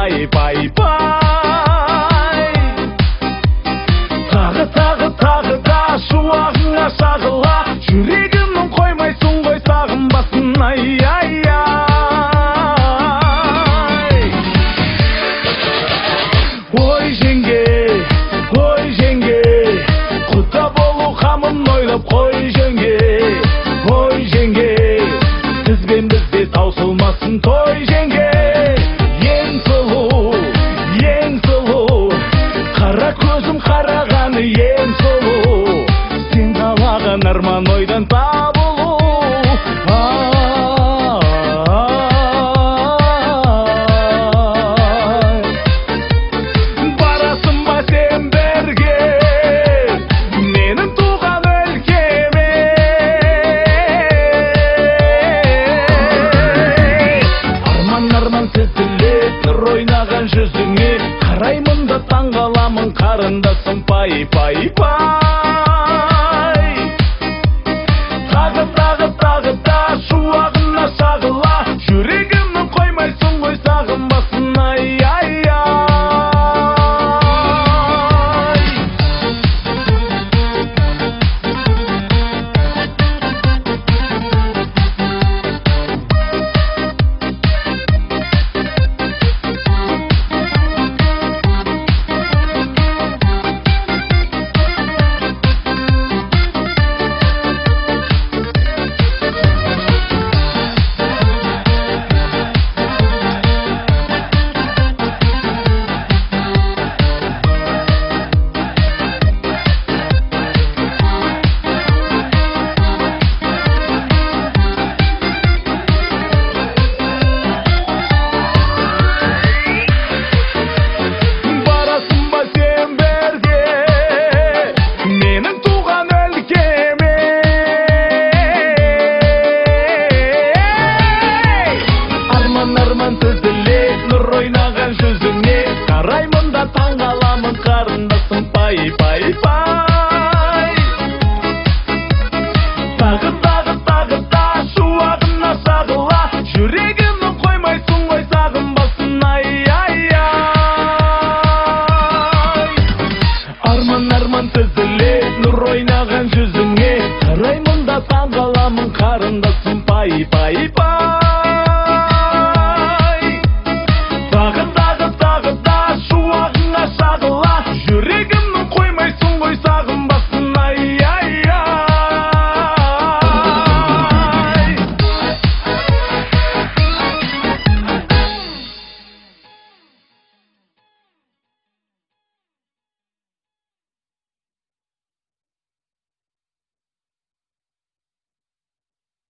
пай пай пай. Тағы да шуағыңа шағыла, жүрегімнің қоймайсың ғой сағынбасын, ай ай ай. Ой жеңге, құда болу қамын ойлап қой жеңге. Ой жеңге, сізбен бізде таусылмасын той жеңге. Ең сұлу, қара көзім қарағаны ең сұлу. Сен қалаған арман ойдан табылу. Барасың ба сен берге менің туған өлкеме? Арман тізіліп нұр ойнаған жүзіңе, қараймын да таң қаламын қарындасым, пай пай пай.